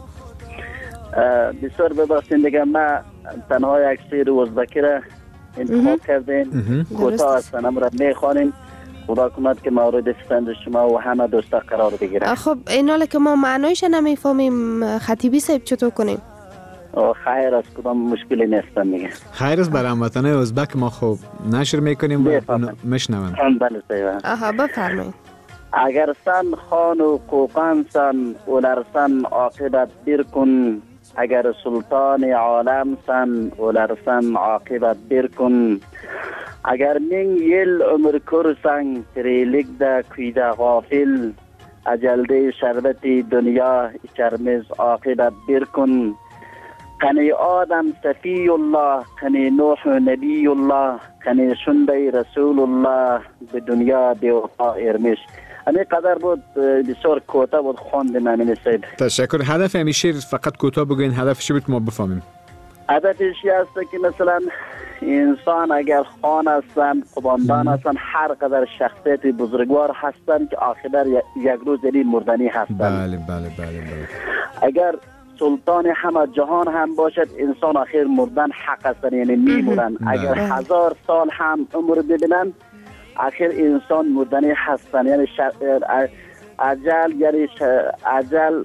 بسیار ببخشید دیگه ما تنها یک شعر ازبکی را انتخاب کردیم کوتاه هستن را میخوانیم. خدا کند که مورد پسند شما و همه دوستا قرار بگیره. خب این حالا که ما معنایش نمیفهمیم خطیبی صاحب چطور کنیم؟ خیر است کدام مشکلی نیستن میگه. خیر است برای هموطنان ازبک ما خوب نشر میکنیم و مشنون. بله صحیح. بفرمایید. اگر سن خان و کوقان سن اولرسن عاقبت بیر کن اگر سلطان عالم سن اولرسن عاقبت بیر کن اگر من یل عمر کرسن تریلک دا کویده غافل اجلده شربت دنیا چرمز عاقبت بیر کن قنی آدم صفی الله قنی نوح نبی الله قنی شنده رسول الله به دنیا بیوفا ارمش. همین قدر بود بسیار کوتاه بود خواندم امین صاحب. تشکر. هدف همیشه فقط کوتاه بگوین هدفش بود ما بفهمیم. هدفش است که مثلا انسان اگر خان هستن قباندان هستن هر قدر شخصیت بزرگوار هستن که آخر یک روز این مردنی هستن. بله. اگر سلطان همه جهان هم باشد انسان آخر مردن حق هستن یعنی میمونن. اگر 1000 سال هم عمر ببینن آخر انسان مردنی هستن یعنی اجل یعنی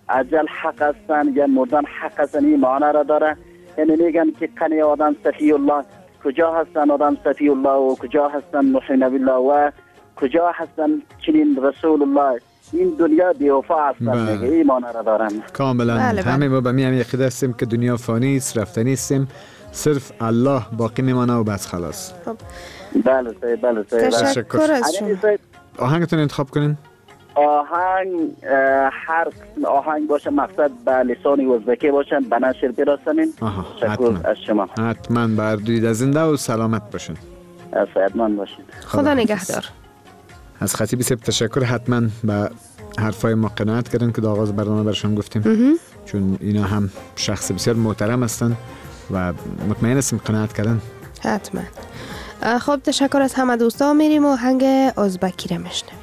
اجل حق هستن یا مردن حق هستن، این معنی را داره. یعنی میگن که قنی آدم صفی الله، کجا هستن آدم صفی الله و کجا هستن نوح نبی الله و کجا هستن چنین رسول الله. این دنیا بی‌وفا هستن، میگه این معنی را دارن. کاملا همه ما به می عقیده هستیم که دنیا فانی است، رفتنی هستیم، صرف الله باقی میمانه و بس خلاص. بله صحیح، بله صحیح. تشکر از شما. آهنگتون انتخاب کنین. آهنگ هر آهنگ باشه مقصد به لسان ازبکی باشن، به نشر برسانین. تشکر از شما. حتما بر دوید زنده و سلامت باشین. صحتمند باشین. خدا نگهدار. از خطیبی سب تشکر. حتما به حرفای ما قناعت کردن که در آغاز برنامه برشان گفتیم، چون اینا هم شخص بسیار محترم هستن و مطمئن هستیم قناعت کردن. حتما. خب تشکر از همه دوستا. میریم و آهنگ ازبکی را میشنویم.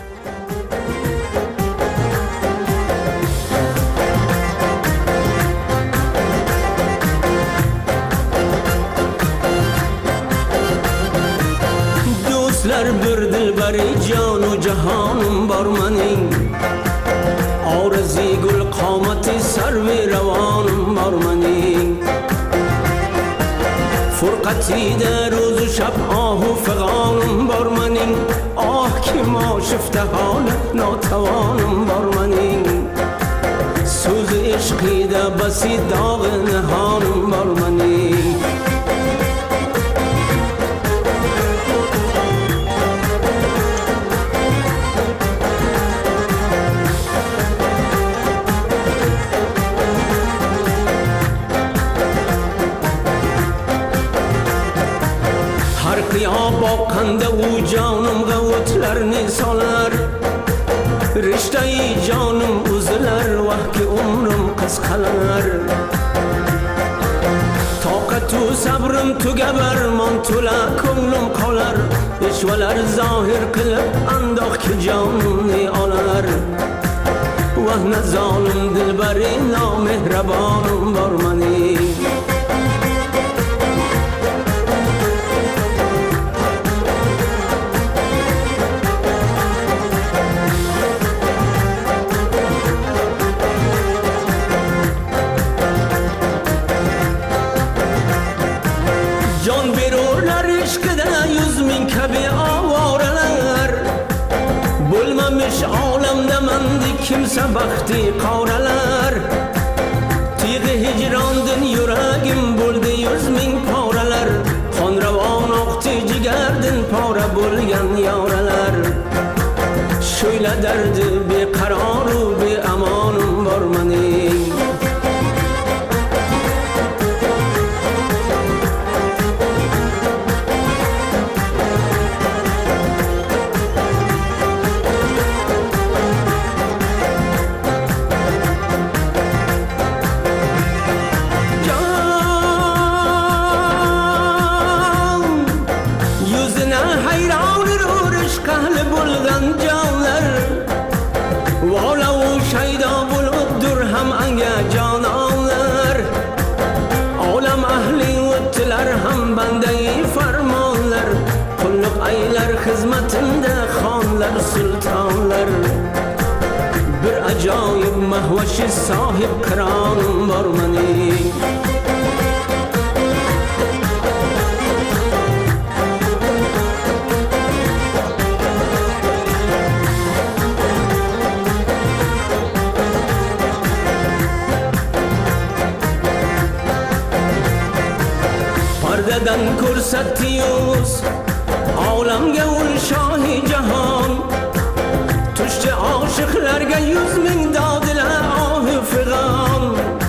دوستlar bir dilbari janu jahanım bar mening, orzi gul qomati sarvi ravanım bar mening. فرقتی در روز و شب آه و فغانم بار منین، آه که ما شفته حال ناتوانم بار منین. سوز عشقی ده بسی داغ نهانم بار منین. با قنده و جانم غوتلرنی سالر، رشته ای جانم اوزلر وحک عمرم قسقلر. طاقت و صبرم تو گبر من تو لکنم قلر، اشولر ظاهر قلب انداخ که جانم نی آلر. وحن ظالم دلبری نامهربانم بار منی. Kimse bakti qavralar, tiyği hicrandın yüreğim buldu 100,000 paralar. Xonravon oqti jigardin para bo'lgan yoralar. Şöyle derdi beqaror u beamonim bor mening. Hizmetinde xonlar sultonlar, bir ajoyib mahvashi sohib qironim bor mening. Pardadan ko'rsatdingiz olamga ul shohi jahon, tushdi oshiqlarga 100,000 dodilar ohi fig'on.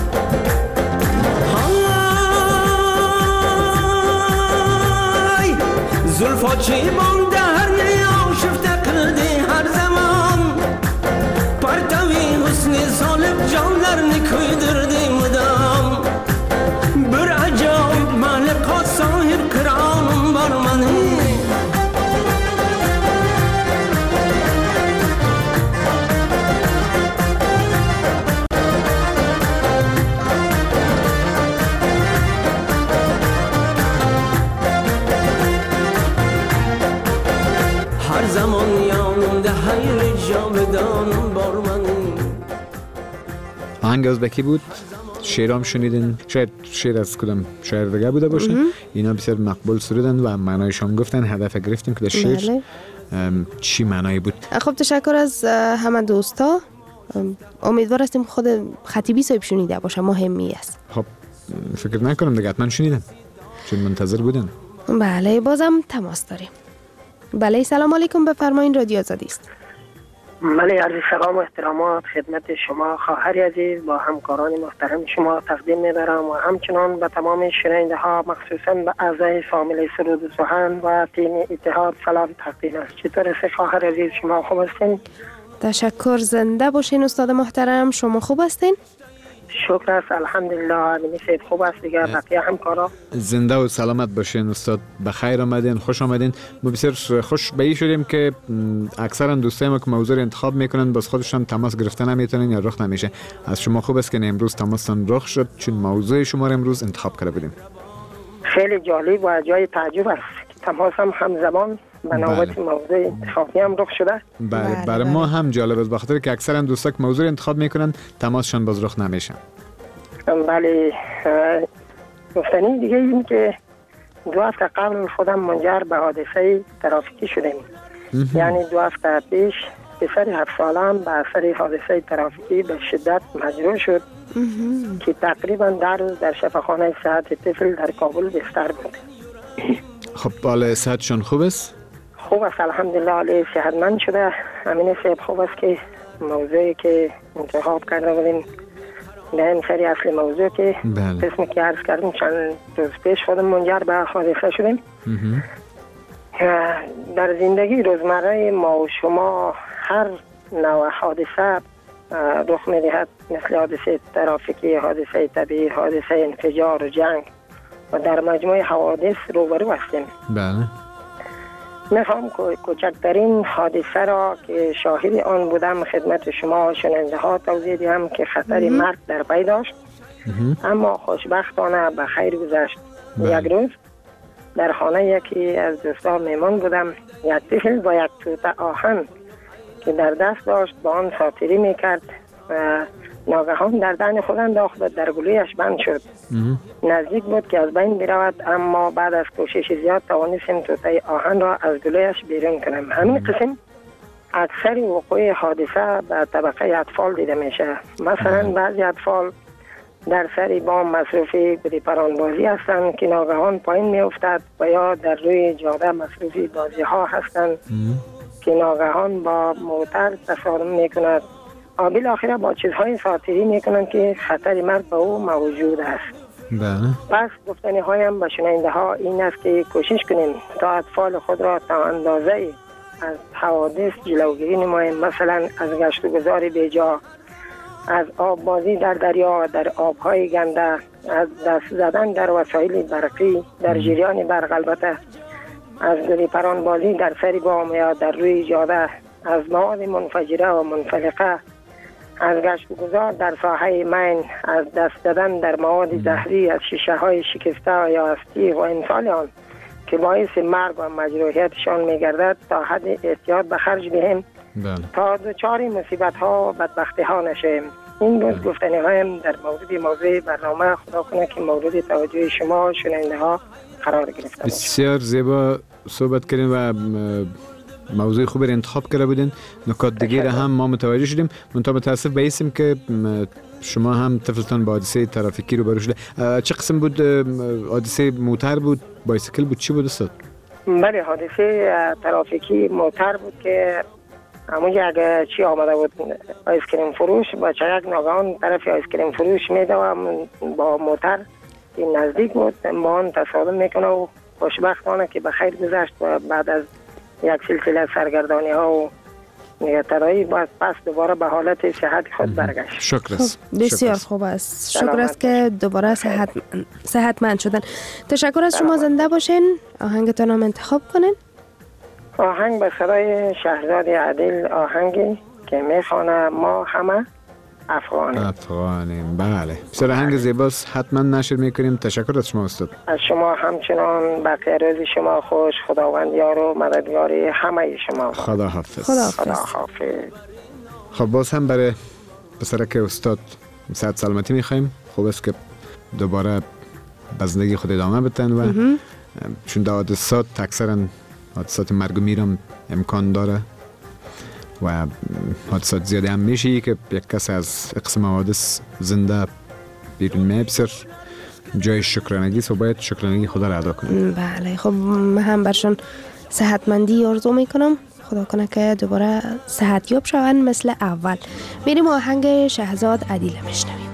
Hay zulfochi bonda harni oshifta qildi har zamon, partavi husni solib jonlarni kuydirdi mudom. Bir ajoyib maliqot sohib qironim bor mening. آهنگ ازبکی بود، شعرام شنیدین، شاید شعر از کدام شاعر دیگه بوده باشه. اینا بسیار مقبول سرودن و معنایشان گفتن. هدف گرفتیم که در شعر چی معنایی بود. خب تشکر از همه دوستا. امیدوار هستیم خود خطیبی صاحب شنیده باشه، مهمی است. خب فکر نکنم دیگه حتما شنیدن چون منتظر بودن. بله بازم تماس داریم. بله سلام علیکم، بفرمایید رادیو آزادی است. بله عرض سلام و احترامات خدمت شما خواهر عزیز با همکاران محترم شما تقدیم می‌دارم و همچنان به تمام شنونده ها مخصوصا به اعضای فامیل سرود و سخن و تیم اتحاد سلام تقدیم است. چطور است خواهر عزیز، شما خوب هستین؟ تشکر، زنده باشین استاد محترم. شما خوب هستین؟ شکر است الحمدلله. امین سید خوب است دیگه، بقیه همکارا زنده و سلامت باشین استاد. بخیر آمدین، خوش آمدین. ما بسیار خوش به این شدیم که اکثرا دوستای ما که موضوع انتخاب میکنن باز خودشان تماس گرفتن نمیتونن یا رخ نمیشه. از شما خوب است که امروز تماستان رخ شد چون موضوع شما رو امروز انتخاب کرده بودیم. خیلی جالب و جای تعجب است که تماس هم همزمان به نوبت موضوع انتخابی هم رخ شده. بله برای ما هم جالب است بخاطر که اکثرا دوستا که موضوع انتخاب میکنن تماسشان باز رخ نمیشه. بله گفتنی دیگه این که 2 هفته قبل خودم منجر به حادثه ترافیکی شدیم. یعنی 2 هفته پیش پسر 7 سالم به اثر حادثه ترافیکی به شدت مجروح شد که تقریبا در روز در شفاخانه صحت طفل در کابل بستر بود. خب حال صحتشون خوب است؟ خوب است الحمدلله، حالی صحتمند شده. امین صاحب خوب است که موضوعی که انتخاب کرده بودیم نه سری اصل موضوع که قسمی که عرض کردیم چند روز پیش خودم منجر به حادثه شدیم. در زندگی روزمره ما و شما هر نوع حادثه رخ می‌دهد، مثل حادثه ترافیکی، حادثه طبیعی، حادثه انفجار و جنگ و در مجموع حوادث روبرو هستیم. بله. میخوام کوچکترین حادثه را که شاهد آن بودم خدمت شما شنونده ها توضیح دهم که خطر مرگ در پی داشت، اما خوشبختانه به خیر گذشت. یک روز در خانه یکی از دوستان میمان بودم. یک طفل با یک توته آهن که در دست داشت با آن ساتیری میکرد و ناگهان در دهن خود انداخت و در گلویش بند شد. نزدیک بود که از بین برود، اما بعد از کوشش زیاد توانستیم توته آهن را از گلویش بیرون کنیم. همین قسم اکثر وقوع حادثه به طبقه اطفال دیده میشه. مثلا بعضی اطفال در سری بام مصروفی گلی پرانبازی هستند که ناگهان پایین می افتد و یا در روی جاده مصروفی بازی ها هستند که ناگهان با موتر تصادم می کند. بالاخره با چیزهای ساتیری می کنند که خطر مرگ به او موجود است. پس گفتنی هایم به شنونده ها این است که کوشش کنیم تا اطفال خود را تا اندازه از حوادث جلوگیری نماییم. مثلا از گشت و گذار بیجا، از آب بازی در دریا و در آبهای گنده، از دست زدن در وسایل برقی در جریان برق، البته از گلی پران بازی در سر بام یا در روی جاده، از مواد منفجره و منفلقه، از گشت و گذار در ساحه مین، از دست زدن در مواد زهری، از شیشه های شکسته یا از تیغ و امثال آن که باعث مرگ و مجروحیتشان میگردد تا حد احتیاط به خرج دهیم تا دچار مصیبت ها و بدبختی ها نشیم. این روز گفتنی هایم در موضوع برنامه خدا کنه که مورد توجه شما شنونده ها قرار گرفته. بسیار زیبا صحبت کردین و موضوع خوبی را انتخاب کرده بودین. نکات دیگه را هم ما متوجه شدیم. منتها متاسف به اسم که شما هم طفلتان با حادثه ترافیکی رو برو شده. چه قسم بود حادثه؟ موتر بود، بایسیکل بود، چی بود استاد؟ بله حادثه ترافیکی موتر بود که همونجا اگه چی آمده بود آیسکریم فروش با چرک ناگهان طرف آیسکریم فروش میده و با موتر که نزدیک بود با آن تصادم میکنه و خوشبختانه که به خیر گذشت و بعد از یک سلسله سرگردانی ها و نگهداری باید پس دوباره به حالت صحت خود برگشت. شکر است. بسیار خوب است. شکر است که دوباره صحتمند شدن. تشکر از شما. زنده باشین. آهنگتان هم انتخاب کنین. آهنگ به صدای شهرزاد عادل، آهنگی که میخوانه ما همه افغانیم. بله بسیار آهنگ زیباست، حتما نشر میکنیم. تشکر از شما استاد. از شما همچنان. بقیه روز شما خوش. خداوند یار و مددگاری همه شما. خدا حافظ. خدا حافظ. خدا حافظ. خب باز هم برای پسرک استاد صحت سلامتی میخوایم. خوب است که دوباره به زندگی خود ادامه بدن و چون در حادثات اکثرا حادثات مرگ و میر هم امکان داره و حادثات زیاده هم میشه که یک کس از قسم حادث زنده بیرون میه. بسیار جای شکرانگی است و باید شکرانگی خدا را ادا کنیم. بله خب من هم برشان صحتمندی آرزو میکنم. خدا کنه که دوباره صحتیاب شوند مثل اول. میریم آهنگ شهزاد عدیله میشنویم.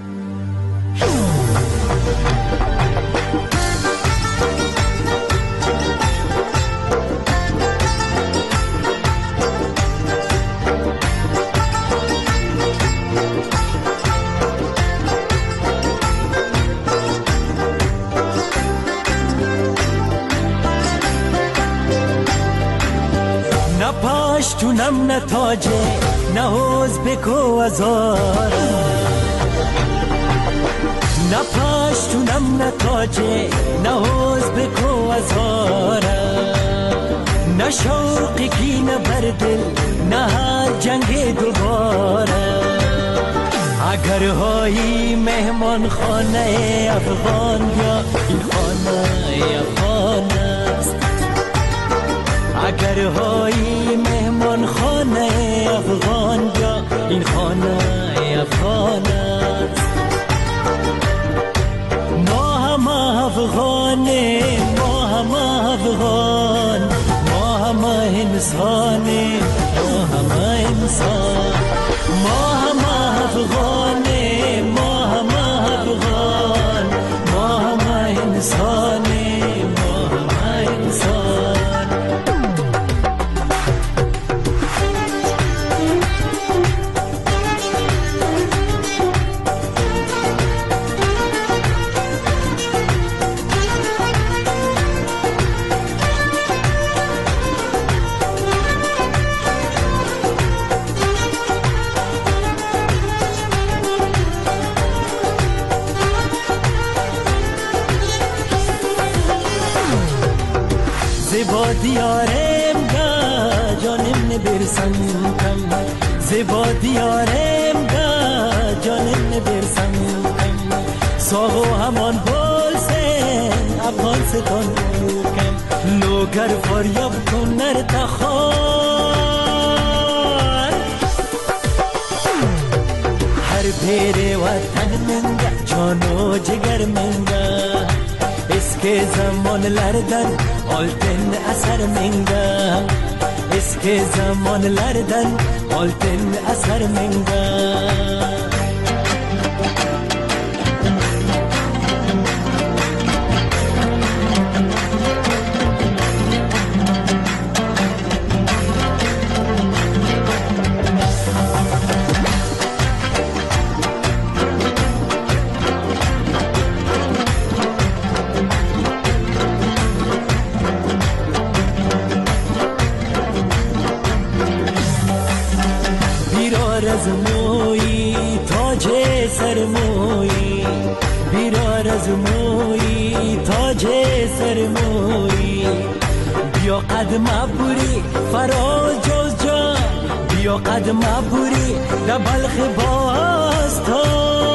پاشتونم نه تاجه نه حوز بکو ازاره، نه پاشتونم نه تاجه نه حوز بکو ازاره، نه شوقی کی نه بردل نه هر جنگ دوباره. اگر هایی مهمان خانه افغان یا این خانه افغان است، اگر هایی مهمان خانه افغان یا این خانه افغان است. ما هم افغانه ما هم افغان، ما هم انسانه ما هم انسان، ما هم افغانه ما هم افغان، ما هم انسانه ما هم انسان. زیبا دیارم گا جانم نبرسم کم، زیبا دیارم گا جانم نبرسم کم، ساغو همان بولسن افغان ستان کم، لوگر فریاب کن نر تخار، هر پیر وطن منگا جانو جگر منگا، اسکی zamanlardan oltin asar menga, eski zamanlardan oltin asar menga. از موی تاج سرموی، بیرار از موی تاج سرموی، بیا قدم بوری فراز جز جا، بیا قدم بوری در بلخ باستان.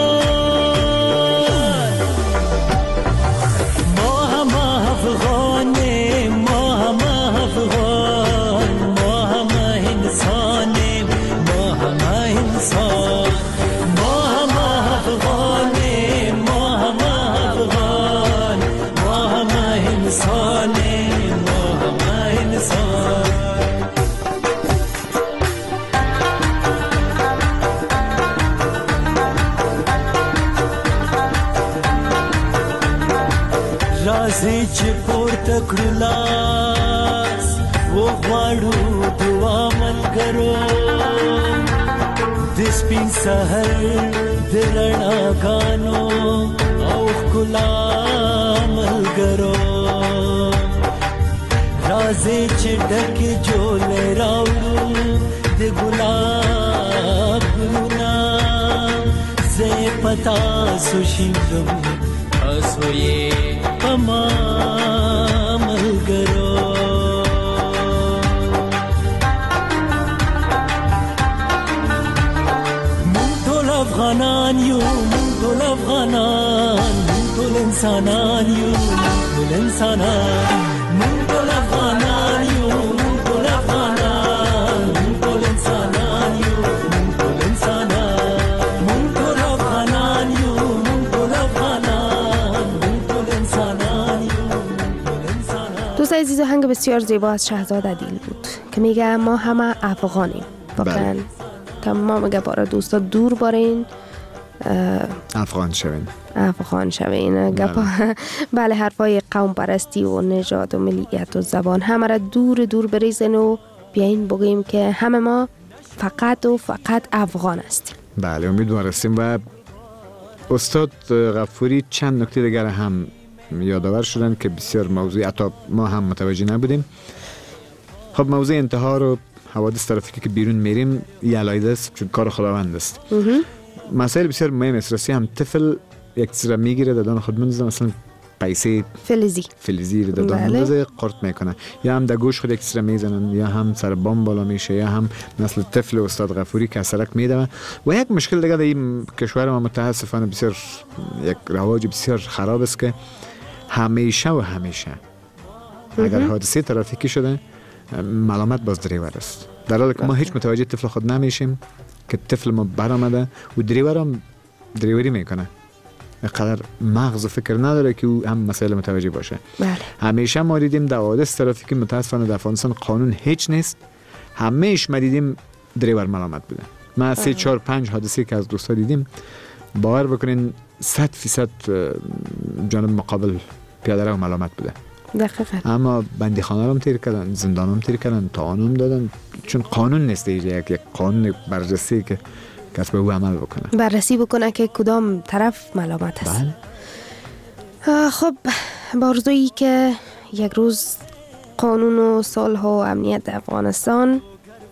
ما هم افغانه ما هم افغان، ما هم انسانه ما هم انسان، ما هم افغانه ما هم افغان، ما هم انسانه ما هم انسان. رازی چې پورته کړو لاس وغواړو دعا ملګرو، د سپین سحر د رڼاګانو او ښکلا ملګرو، رازی چې ډکې جولې راوړو د ګلاب ګلونه، زه پتا سو شیندم تاسو یې پما ملګرو. مونږ ټول افغانان یو افغانان ټول انسانان یو ټول انسانان مونږ ټول افغانان یو ټول افغانان ټول انسانان یو ټول انسانان مونږ ټول افغانان یو ټول افغانان ټول انسانان یو ټول انسانان. دوست عزیز، آهنگ بسیار زیبا از شهزاد عدیل بود که میگه ما همه افغانیم. واقعا ما میگه برای دوستا دور بارین افغان شوین. بله، حرفای قوم پرستی و نژاد و ملیت و زبان همه را دور بریزن و بیاین بگیم که همه ما فقط و فقط افغان هستیم. بله، امیدوار هستیم. و استاد غفوری چند نکته دیگر هم یادآور شدن که بسیار موضوعی حتی ما هم متوجه نبودیم. خب موضوع انتحار و حوادث ترافیکی که بیرون میریم یه علایده است، چون کار خداوند است. مسائل بسیار مهم است. راستی هم طفل یک چیز را میگیره دادان خود منزه، مثلا پیسه فلزی رو دادان منزه قرط میکنه، یا هم در گوش خود یک چیز را میزنن، یا هم سر بام بالا میشه، یا هم مثل طفل استاد غفوری که سرک میدوه. و یک مشکل دیگه در این کشور ما متاسفانه بسیار یک رواج بسیار خراب است که همیشه اگر حادثه ترافیکی شده ملامت باز دریور است، در حالی که ما هیچ متوجه طفل خود نمیشیم که طفل ما برآمده و دریور هم دریوری میکنه، اینقدر مغز و فکر نداره که او هم مسائل متوجه باشه. همیشه ما دیدیم در حوادث ترافیکی متاسفانه در افغانستان قانون هیچ نیست، همیشه ما دیدیم دریور ملامت بوده. ما 3 4 5 حادثه که از دوستا دیدیم، باور بکنین 100% جانب مقابل پیاده رو ملامت بوده. دقیقاً. اما بندیخانه رو تیر کردن، زندان رو تیر کردن، تعانم دادن، چون قانون نیست یک قانون بررسی که کس به او عمل بکنه، بررسی بکنه که کدام طرف ملامت است. خب بارزویی که یک روز قانون و صلح و امنیت افغانستان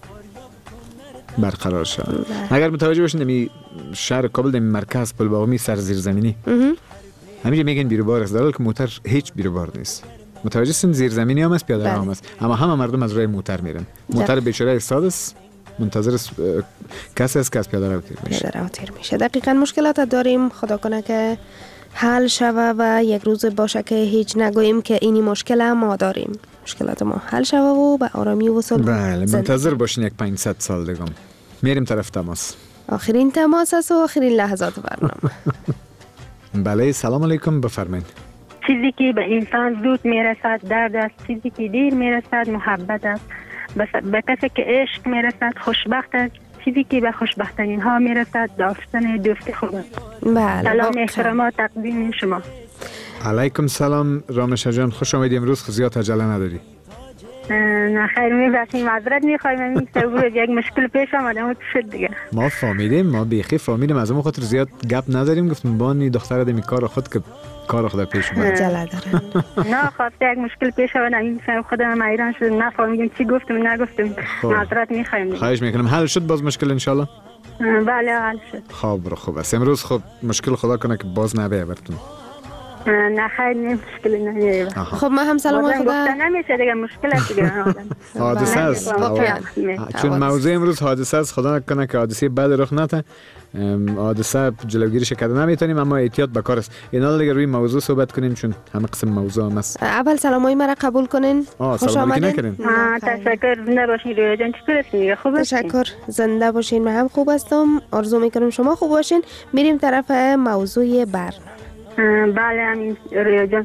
برقرار شد. اگر متوجه باشین دمی شهر کابل دمی مرکز پل باغمی سر زیرزمینی همیشه میگن بیروبار است، در حالی که موتر هیچ بیروبار نیست. متوجه هستین زیرزمینی هم است، پیاده رو هم است، اما همه مردم از راه موتر میرن. موتر بیچاره ایستاده است، منتظر کسی است که از پیاده رو تیر میشه. دقیقاً مشکلات داریم، خدا کنه که حل شوه و یک روز باشه که هیچ نگوییم که اینی مشکل ما داریم، مشکلات ما حل شوه و به آرامی و صلح. بله، منتظر باشین یک 500 سال دیگه میریم طرف تماس. آخرین تماس است و آخرین لحظات برنامه. بله، سلام علیکم، بفرمایید. چیزی که به انسان زود میرسد درد است، چیزی که دیر میرسد محبت است. به کسی که عشق میرسد خوشبخت است، چیزی که به خوشبختترین ها میرسد داستان دوستی خوب است. بله، سلام احترامات تقدیم شما. علیکم سلام رامشه جان، خوش آمدید. امروز زیاد عجله نداری؟ نه خیر، میبخشید، معذرت میخوایم، این سبب یک مشکل پیش آمده بود شد دیگه. ما فهمیدیم، ما بیخی فهمیدیم، از اون خاطر زیاد گپ نداریم. گفتم بانی دختره دمی کار خود که کار خود پیش اومد. عجله داره. نه خواسته یک مشکل پیش آمد، این سبب خودم حیران شد، نفهمیدیم چی گفتم نگفتم. معذرت میخوایم. خواهش میکنم. حل شد باز مشکل ان شاء الله؟ بله حل شد. خوب است. امروز خب مشکل خدا کنه که باز نبیه براتون. نه خیر، مشکلی نمیه. خب ما هم سلام خدا گفتن نمیشه دیگه، مشکل است دیگه. حادثه است، چون موضوع امروز حادثه است. خدا نکنه که حادثه بعد رخ نده. حادثه جلوگیریش کرده نمیتونیم، اما احتیاط به کار است. اینا دیگه روی موضوع صحبت کنیم چون همه قسم موضوع هم است. اول سلامای مرا قبول کنین. خوش آمدین. تشکر. زنده باشین رویا جان. چطور هستین؟ خوب هستین؟ تشکر. زنده باشین. من هم خوب هستم. آرزو میکنم شما خوب باشین. میریم طرف موضوع برنامه. بله همین رویا جان.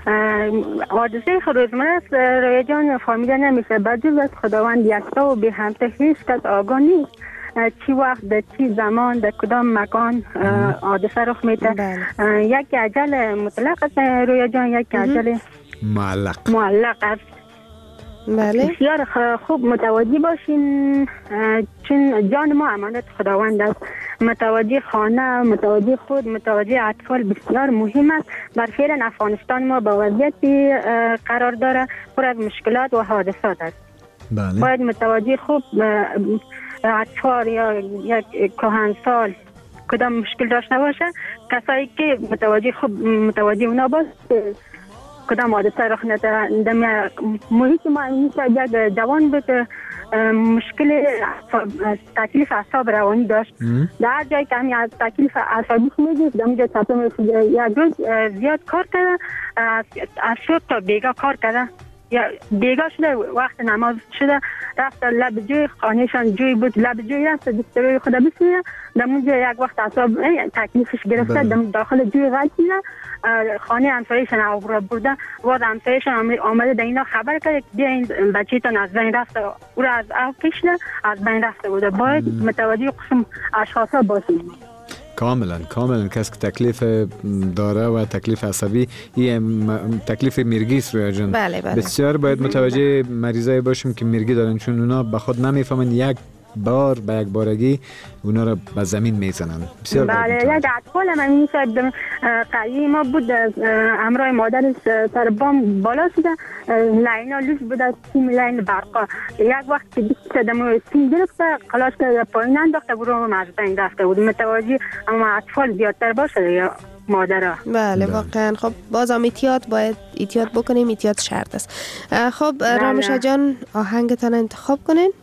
حادثه روزمره است رویا جان، فهمیده نمیشه. بجز از خداوند یکتا و به همت هیچ کس آگاه نیست چی وقت در چی زمان در کدام مکان حادثه رخ میده. یک اجل مطلق است رویا جان، یک اجل معلق است. بله. بسیار خوب متوجه باشین، چون جان ما امانت خداوند است. متوجه خانه، متوجه خود، متوجه اطفال بسیار مهم است. بر فعلا افغانستان ما با وضعیتی قرار داره پر از مشکلات و حادثات است. بله. باید متوجه خوب اطفال یا یک کهنسال کدام مشکل داشته باشه، کسایی که متوجه اونا باشه کدام حادثه رخ نده در محیط ما میشه یک جوان بود مشکل تکلیف اعصاب روانی داشت در جایی که همین از تکلیف اعصابی میگید در اونجا تصمیم رسید یک روز زیاد کار کرده از صبح تا بیگاه کار کرده یا بیگاه شده وقت نماز شده رفت لب جوی خانهشان جوی بود لب جوی رفت دستروی خدا بسیده در اونجا یک وقت اعصاب تکلیفش گرفته داخل جوی غلطیده خانه همسایه‌شان آورده برده بعد همسایه‌شان آمده در اینا خبر کرد که این بچه‌تان از بین رفته او را از آب کشیده از بین رفته بوده باید متوجه قسم اشخاصا باشیم کاملا کسی که تکلیف داره و تکلیف عصبی این تکلیف مرگی است رویا جان. بله. بسیار باید متوجه مریضای باشیم که مرگی دارن چون اونا به خود نمیفهمن یک بار به یک بارگی اونا رو به زمین میزنن. بسیار بله یک اطفال من میشد قریه ما بود همراه مادرش سر بام بالا شده لاین ها لوس بوده سیم لاین برقا یک وقت که بیست شدم سیم گرفته خلاص که پایین انداخته برو از بین رفته بود متوجه اما اطفال زیادتر باشه یا مادر. بله واقعا. خب باز هم باید احتیاط بکنیم احتیاط شرط است. خب رامشا جان آهنگتان انتخاب کنین.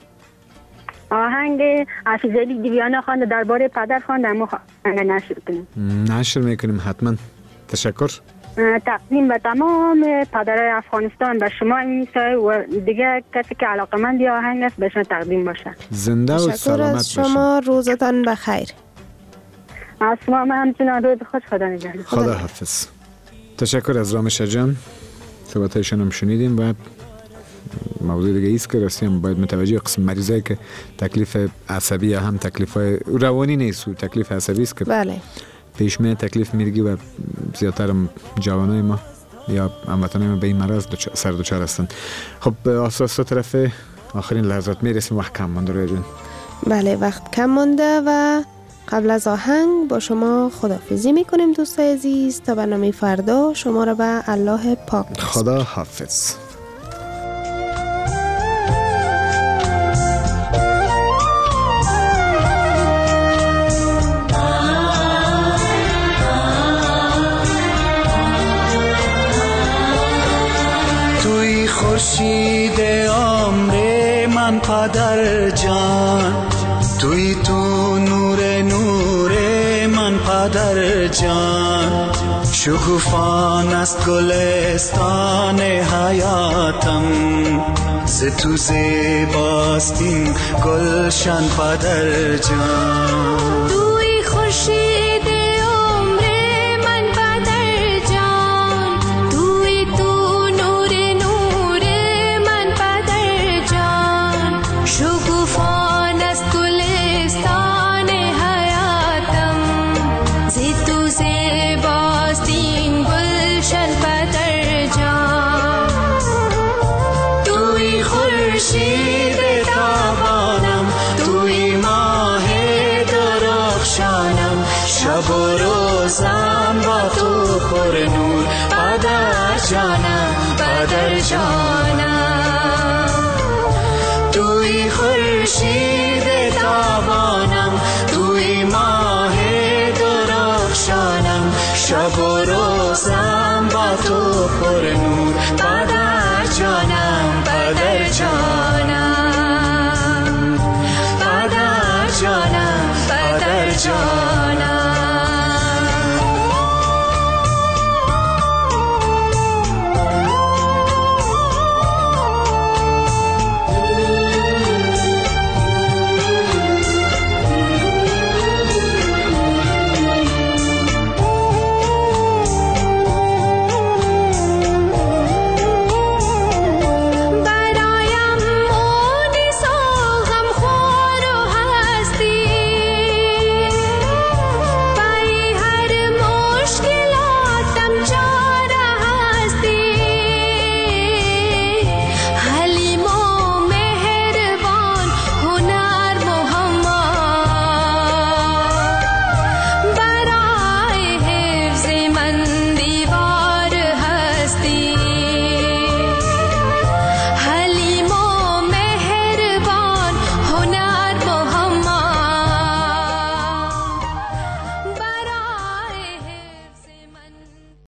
آهنگ عفیزعلی دیویانه خوانده درباره پدر خوانده اما آهنگ نشر کنیم. نشر میکنیم حتما. تشکر. تقدیم به تمام پدرای افغانستان به شما میسای و دیگه کسی که علاقمند آهنگ است به شما تقدیم باشه. زنده و سلامت باشین. شما روزتان بخیر. از شما همچنان روز خوش خدا نگهدار. خدا حافظ. تشکر از رامشا جان. صحبتایشان هم شنیدیم. بعد موضوع دیگه ایست که رسیم باید متوجه قسم مریضایی که تکلیف عصبی یا هم تکلیف روانی نیست و تکلیف عصبی است که بله پیش میاد تکلیف مرگی و زیادتر جوانای ما یا هموطنای ما به این مرض سر دچار هستند. خب اساسا طرف آخرین لحظات میرسیم وقت کم مونده روی جون. بله وقت کم مونده و قبل از آهنگ با شما خداحافظی میکنیم دوستای عزیز تا برنامه فردا شما را به الله پاک. خدا حافظ. خورشید عمر من پدر جان توی تو نور من پدر جان شکوفان است گلستان حیاتم ز تو زیباست این گلشن پدر جان توی خورشید شب و روزم با تو پر نور پدر جانم توی خورشید تابانم توی ماه درخشانم شب و روزم با تو پر نور پدر جانم